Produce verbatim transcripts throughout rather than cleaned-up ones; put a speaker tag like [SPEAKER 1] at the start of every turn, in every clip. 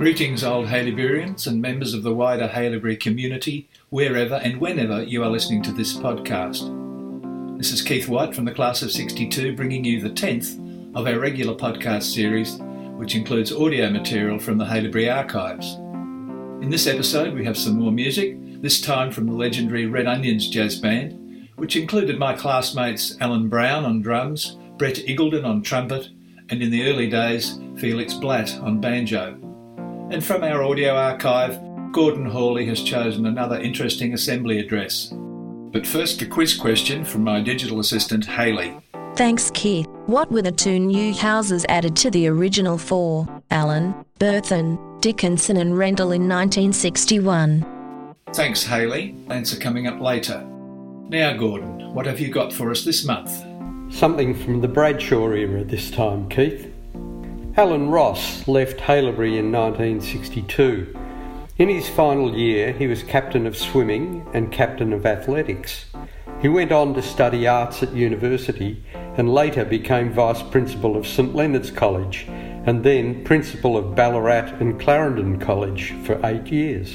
[SPEAKER 1] Greetings, old Haileyburyans and members of the wider Haileybury community, wherever and whenever you are listening to this podcast. This is Keith White from the class of sixty-two, bringing you the tenth of our regular podcast series, which includes audio material from the Haileybury archives. In this episode, we have some more music, this time from the legendary Red Onions Jazz Band, which included my classmates Alan Brown on drums, Brett Iggulden on trumpet, and in the early days, Felix Blatt on banjo. And from our audio archive, Gordon Hawley has chosen another interesting assembly address. But first, a quiz question from my digital assistant, Hayley.
[SPEAKER 2] Thanks, Keith. What were the two new houses added to the original four, Allen, Berthon, Dickinson and Rendell in nineteen sixty-one?
[SPEAKER 1] Thanks, Hayley. Answer coming up later. Now, Gordon, what have you got for us this month?
[SPEAKER 3] Something from the Bradshaw era this time, Keith. Alan Ross left Haileybury in nineteen sixty-two. In his final year, he was captain of swimming and captain of athletics. He went on to study arts at university and later became vice principal of St Leonard's College and then principal of Ballarat and Clarendon College for eight years.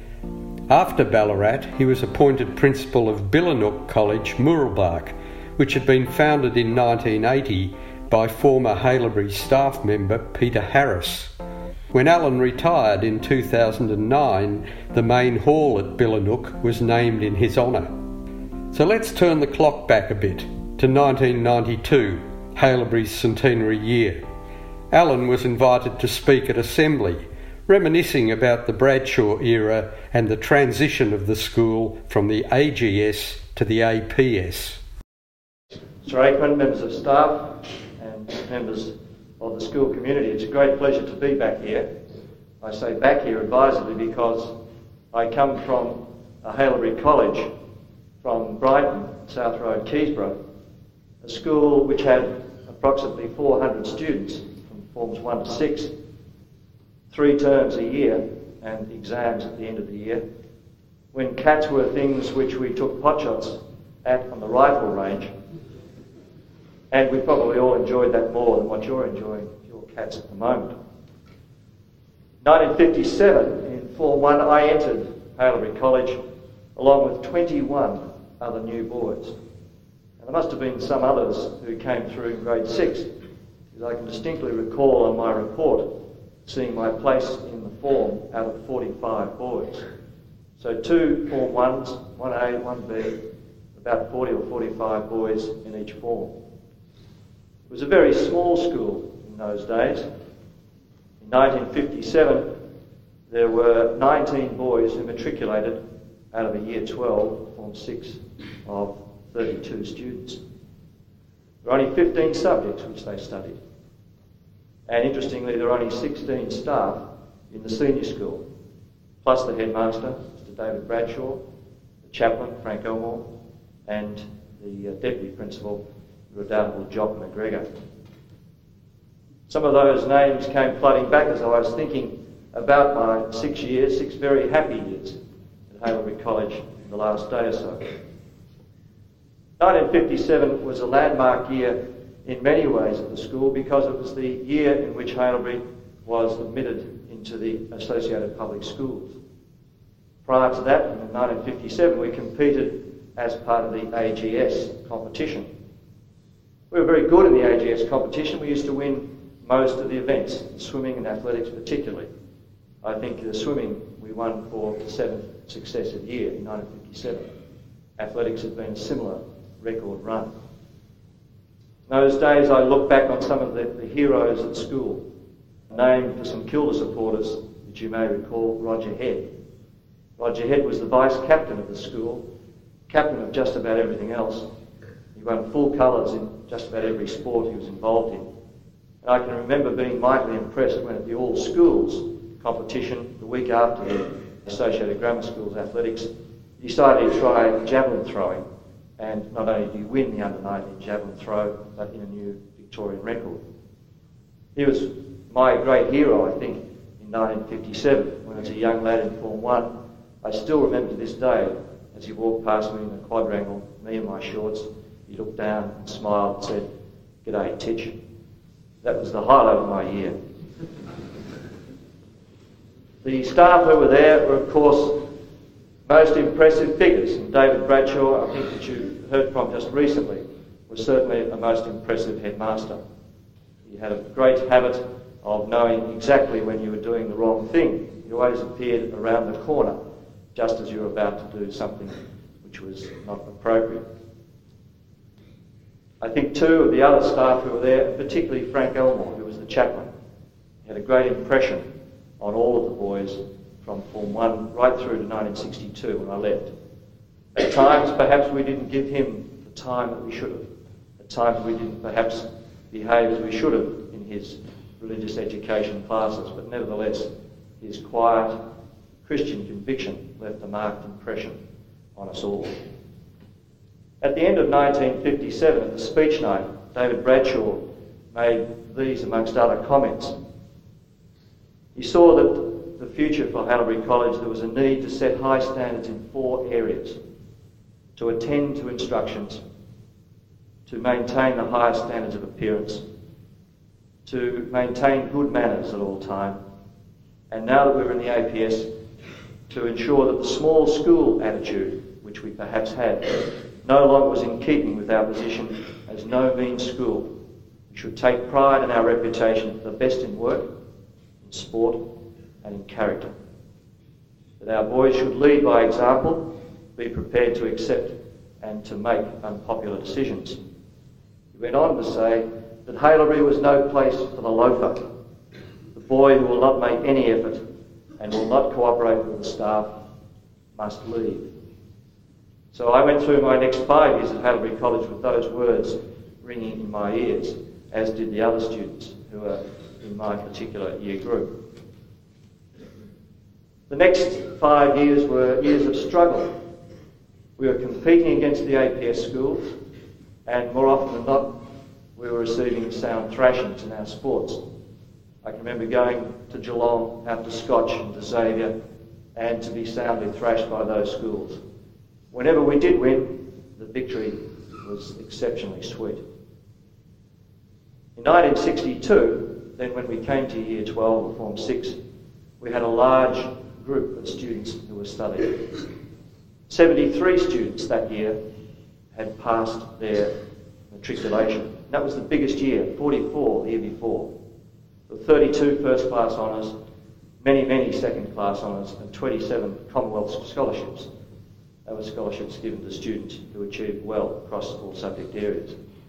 [SPEAKER 3] After Ballarat, he was appointed principal of Billanook College, Mooroolbark, which had been founded in nineteen eighty by former Haileybury staff member Peter Harris. When Alan retired in two thousand nine, the main hall at Billanook was named in his honour. So let's turn the clock back a bit to nineteen ninety-two, Haileybury's centenary year. Alan was invited to speak at Assembly, reminiscing about the Bradshaw era and the transition of the school from the A G S to the A P S.
[SPEAKER 4] Sir Aikman, members of staff and members of the school community, it's a great pleasure to be back here. I say back here advisedly because I come from a Haileybury College from Brighton, South Road, Keysborough, a school which had approximately four hundred students from forms one to six, three terms a year and exams at the end of the year, when cats were things which we took potshots at on the rifle range. And we probably all enjoyed that more than what you're enjoying with your cats at the moment. nineteen fifty-seven, in Form one, I entered Haileybury College along with twenty-one other new boys. And there must have been some others who came through in grade six, because I can distinctly recall on my report seeing my place in the form out of forty-five boys. So two Form ones, one A, one B, about forty or forty-five boys in each form. It was a very small school in those days. In nineteen fifty-seven, there were nineteen boys who matriculated out of a year twelve, Form six, of thirty-two students. There were only fifteen subjects which they studied. And interestingly, there were only sixteen staff in the senior school, plus the headmaster, Mister David Bradshaw, the chaplain, Frank Elmore, and the uh, deputy principal, the redoubtable Jock McGregor. Some of those names came flooding back as I was thinking about my six years, six very happy years at Haileybury College in the last day or so. nineteen fifty-seven was a landmark year in many ways at the school because it was the year in which Haileybury was admitted into the Associated Public Schools. Prior to that, in nineteen fifty-seven, we competed as part of the A G S competition. We were very good in the A G S competition. We used to win most of the events, swimming and athletics particularly. I think the swimming we won for the seventh successive year in nineteen fifty-seven. Athletics had been a similar record run. In those days I look back on some of the, the heroes at school, named for some Kilda supporters that you may recall, Roger Head. Roger Head was the vice captain of the school, captain of just about everything else. He won full colours in just about every sport he was involved in. And I can remember being mightily impressed when at the All Schools competition, the week after the Associated Grammar School's athletics, he decided to try javelin throwing. And not only did he win the under nineteen javelin throw, but in a new Victorian record. He was my great hero, I think, in nineteen fifty-seven, when I was a young lad in Form one. I still remember to this day, as he walked past me in the quadrangle, me in my shorts, he looked down and smiled and said, "G'day, Titch." That was the highlight of my year. The staff who were there were, of course, most impressive figures. And David Bradshaw, I think that you heard from just recently, was certainly a most impressive headmaster. He had a great habit of knowing exactly when you were doing the wrong thing. He always appeared around the corner just as you were about to do something which was not appropriate. I think two of the other staff who were there, particularly Frank Elmore, who was the chaplain, had a great impression on all of the boys from Form one right through to nineteen sixty-two when I left. At times, perhaps we didn't give him the time that we should have. At times, we didn't perhaps behave as we should have in his religious education classes, but nevertheless, his quiet Christian conviction left a marked impression on us all. At the end of nineteen fifty-seven, at the speech night, David Bradshaw made these amongst other comments. He saw that the future for Haileybury College, there was a need to set high standards in four areas: to attend to instructions, to maintain the highest standards of appearance, to maintain good manners at all time, and now that we're in the A P S, to ensure that the small school attitude, which we perhaps had, no longer was in keeping with our position as no mean school. We should take pride in our reputation for the best in work, in sport, and in character. That our boys should lead by example, be prepared to accept and to make unpopular decisions. He went on to say that Haileybury was no place for the loafer, the boy who will not make any effort and will not cooperate with the staff must leave. So I went through my next five years at Haileybury College with those words ringing in my ears, as did the other students who were in my particular year group. The next five years were years of struggle. We were competing against the A P S schools, and more often than not, we were receiving sound thrashings in our sports. I can remember going to Geelong, out to Scotch and to Xavier, and to be soundly thrashed by those schools. Whenever we did win, the victory was exceptionally sweet. In nineteen sixty-two, then when we came to Year twelve or Form six, we had a large group of students who were studying. seventy-three students that year had passed their matriculation. That was the biggest year, forty-four the year before. There were thirty-two first class honours, many, many second class honours, and twenty-seven Commonwealth scholarships. They were scholarships given to students who achieved well across all subject areas.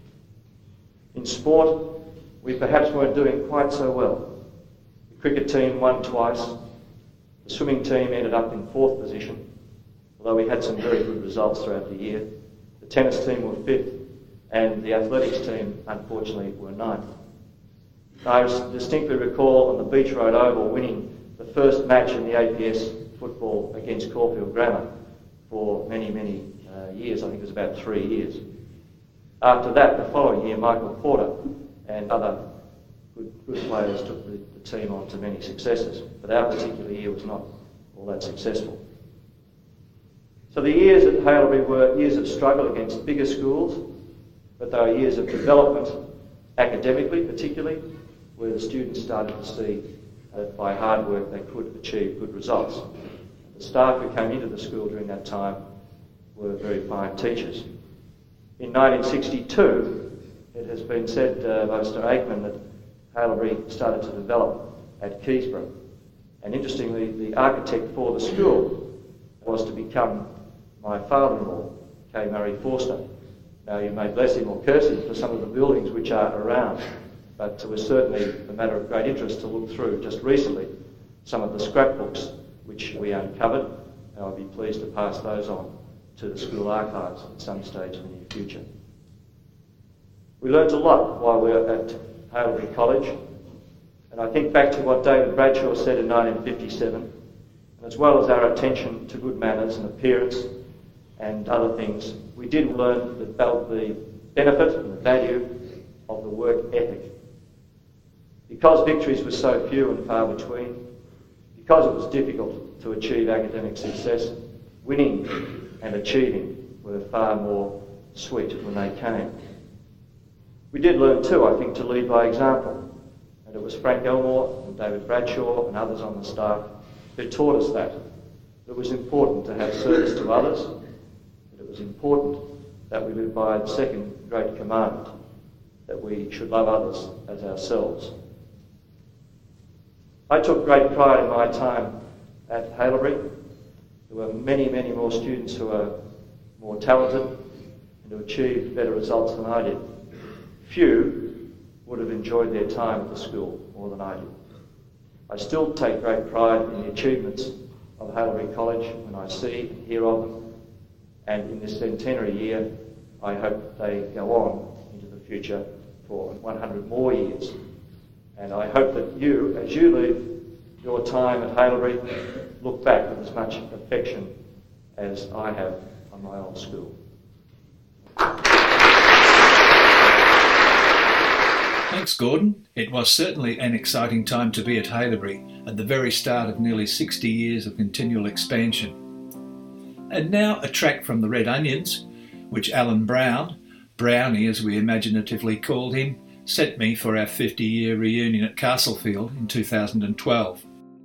[SPEAKER 4] In sport, we perhaps weren't doing quite so well. The cricket team won twice. The swimming team ended up in fourth position, although we had some very good results throughout the year. The tennis team were fifth, and the athletics team, unfortunately, were ninth. I distinctly recall on the Beach Road Oval winning the first match in the A P S football against Caulfield Grammar for many, many uh, years. I think it was about three years. After that, the following year, Michael Porter and other good, good players took the, the team on to many successes, but our particular year was not all that successful. So the years at Haileybury were years of struggle against bigger schools, but they were years of development, academically particularly, where the students started to see that by hard work they could achieve good results. The staff who came into the school during that time were very fine teachers. In nineteen sixty-two, it has been said uh, by Mister Aikman that Haileybury started to develop at Keysborough. And interestingly, the architect for the school was to become my father-in-law, K. Murray Forster. Now, you may bless him or curse him for some of the buildings which are around, but it was certainly a matter of great interest to look through just recently some of the scrapbooks which we uncovered, and I'll be pleased to pass those on to the school archives at some stage in the near future. We learnt a lot while we were at Haileybury College, and I think back to what David Bradshaw said in nineteen fifty-seven, and as well as our attention to good manners and appearance and other things, we did learn the, the benefit and the value of the work ethic. Because victories were so few and far between, because it was difficult to achieve academic success, winning and achieving were far more sweet when they came. We did learn too, I think, to lead by example, and it was Frank Elmore and David Bradshaw and others on the staff who taught us that. It was important to have service to others, and it was important that we live by the second great commandment, that we should love others as ourselves. I took great pride in my time at Haileybury. There were many, many more students who were more talented and who achieved better results than I did. Few would have enjoyed their time at the school more than I did. I still take great pride in the achievements of Haileybury College when I see and hear of them, and in this centenary year I hope they go on into the future for one hundred more years. And I hope that you, as you leave your time at Haileybury, look back with as much affection as I have on my old school.
[SPEAKER 1] Thanks, Gordon. It was certainly an exciting time to be at Haileybury at the very start of nearly sixty years of continual expansion. And now a track from the Red Onions, which Alan Brown, Brownie as we imaginatively called him, sent me for our fifty-year reunion at Castlefield in two thousand twelve.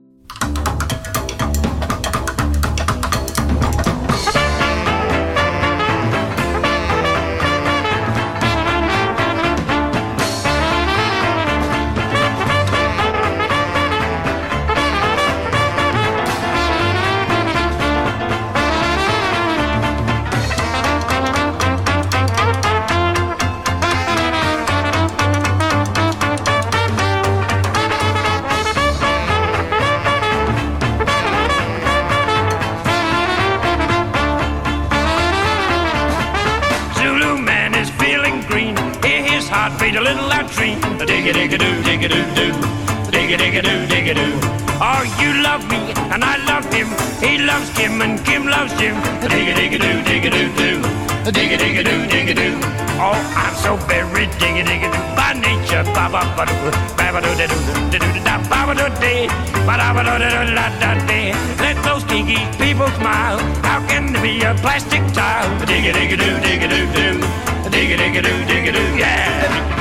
[SPEAKER 5] Beat a little latrine, dig-a-dig-a-doo, dig-a-doo-doo, dig-a-dig-a-doo, dig-a-doo. Oh, you love me, and I love him. He loves Kim, and Kim loves Jim. Dig-a-dig-a-doo, dig-a-doo-doo, dig-a-dig-a-doo, dig-a-doo. Oh, I'm so very dig-a-dig-a-doo by nature. Ba-ba-ba-doo, ba-ba-doo-da-doo-da-doo-da, ba-ba-doo-dee, ba-da-ba-doo-da-da-da-dee. Let those kinky people smile. How can they be a plastic child? Dig-a-dig-a-doo, dig-a-doo-doo, dig-a-dig-a-doo, dig-a-doo, yeah.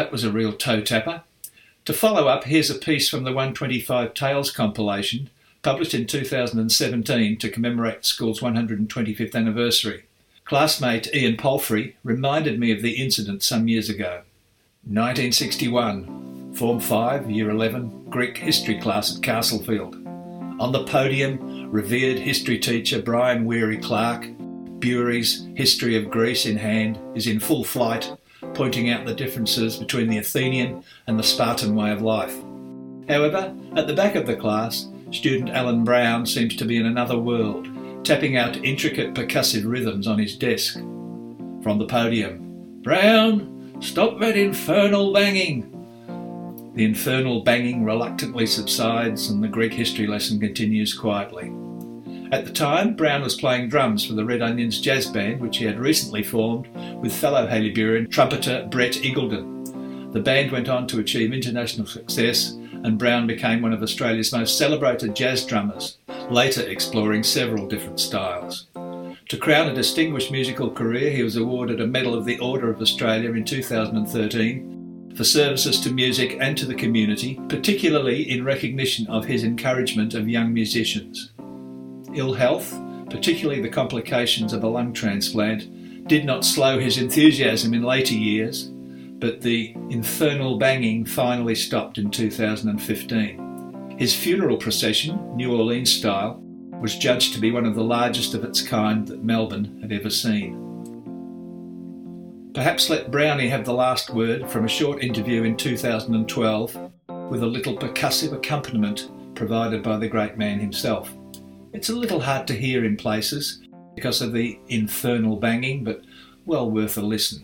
[SPEAKER 1] that was a real toe tapper. To follow up, here's a piece from the one twenty-five Tales compilation, published in two thousand seventeen to commemorate the school's one hundred twenty-fifth anniversary. Classmate Ian Palfrey reminded me of the incident some years ago. nineteen sixty-one, Form five, Year eleven, Greek history class at Castlefield. On the podium, revered history teacher Brian Weary Clark, Bury's History of Greece in hand, is in full flight, pointing out the differences between the Athenian and the Spartan way of life. However, at the back of the class, student Alan Brown seems to be in another world, tapping out intricate percussive rhythms on his desk. From the podium, "Brown, stop that infernal banging!" The infernal banging reluctantly subsides and the Greek history lesson continues quietly. At the time, Brown was playing drums for the Red Onions jazz band, which he had recently formed with fellow Haileyburyan trumpeter Brett Eagledon. The band went on to achieve international success, and Brown became one of Australia's most celebrated jazz drummers, later exploring several different styles. To crown a distinguished musical career, he was awarded a Medal of the Order of Australia in two thousand thirteen for services to music and to the community, particularly in recognition of his encouragement of young musicians. Ill health, particularly the complications of a lung transplant, did not slow his enthusiasm in later years, but the infernal banging finally stopped in two thousand fifteen. His funeral procession, New Orleans style, was judged to be one of the largest of its kind that Melbourne had ever seen. Perhaps let Brownie have the last word from a short interview in two thousand twelve with a little percussive accompaniment provided by the great man himself. It's a little hard to hear in places because of the infernal banging, but well worth a listen.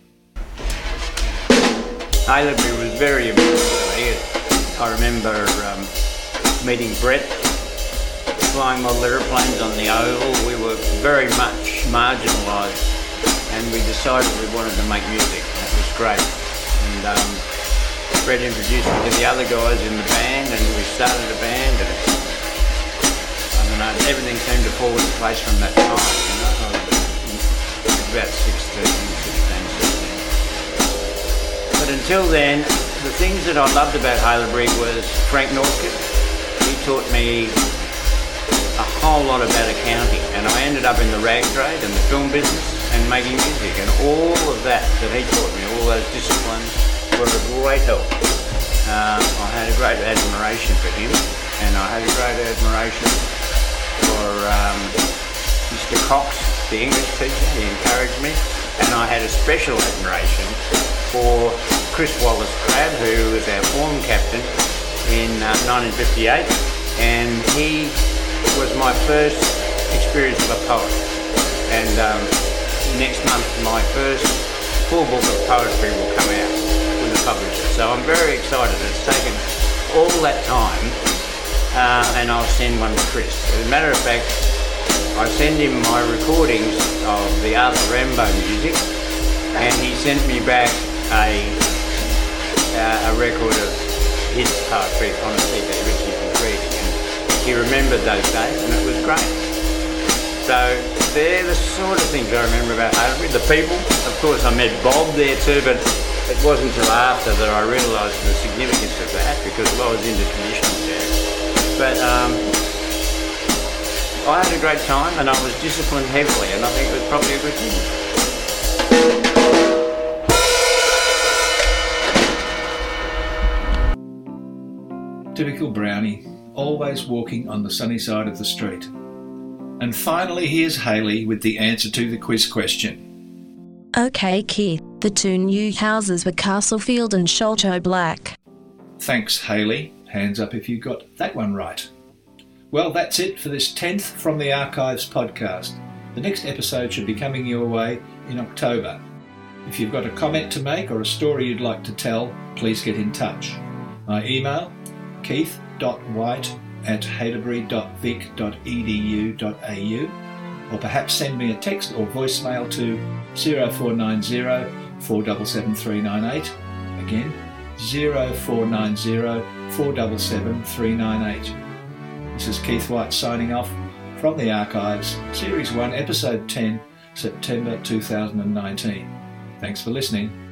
[SPEAKER 6] Haileybury was very important to me. I remember um, meeting Brett, flying model aeroplanes on the Oval. We were very much marginalised, and we decided we wanted to make music. That was great. And um, Brett introduced me to the other guys in the band, and we started a band. And it's, I don't know, everything seemed to fall into place from that time. You know, I was about sixteen, sixteen, sixteen. But until then, the things that I loved about Haileybury was Frank Northcote. He taught me a whole lot about accounting, and I ended up in the rag trade and the film business and making music, and all of that that he taught me, all those disciplines, were a great help. Uh, I had a great admiration for him, and I had a great admiration for um, Mister Cox, the English teacher. He encouraged me, and I had a special admiration for Chris Wallace-Crabb, who was our form captain in uh, nineteen fifty-eight, and he was my first experience of a poet. And um, next month my first full book of poetry will come out with a publisher. So I'm very excited. It's taken all that time, uh, and I'll send one to Chris. As a matter of fact, I send him my recordings of the Arthur Rimbaud music, and he sent me back a, uh, a record of his poetry on a C D, which you can read. And he remembered those days, and it was great. So they're the sort of things I remember about Haileybury. The people, of course, I met Bob there too, but it wasn't until after that I realised the significance of that, because I was into traditional jazz. But um, I had a great time, and I was disciplined heavily, and I think it was probably a good thing.
[SPEAKER 1] Typical Brownie, always walking on the sunny side of the street. And finally, here's Hayley with the answer to the quiz question.
[SPEAKER 2] Okay, Keith, the two new houses were Castlefield and Sholto Black.
[SPEAKER 1] Thanks, Hayley. Hands up if you got that one right. Well, that's it for this tenth From the Archives podcast. The next episode should be coming your way in October. If you've got a comment to make or a story you'd like to tell, please get in touch. My email, keith dot white at haileybury dot vic dot e d u dot a u, or perhaps send me a text or voicemail to zero four nine zero, four seven seven, three nine eight. Again, zero four nine zero, four seven seven, three nine eight. This is Keith White signing off from the Archives, Series one, Episode ten, September two thousand nineteen. Thanks for listening.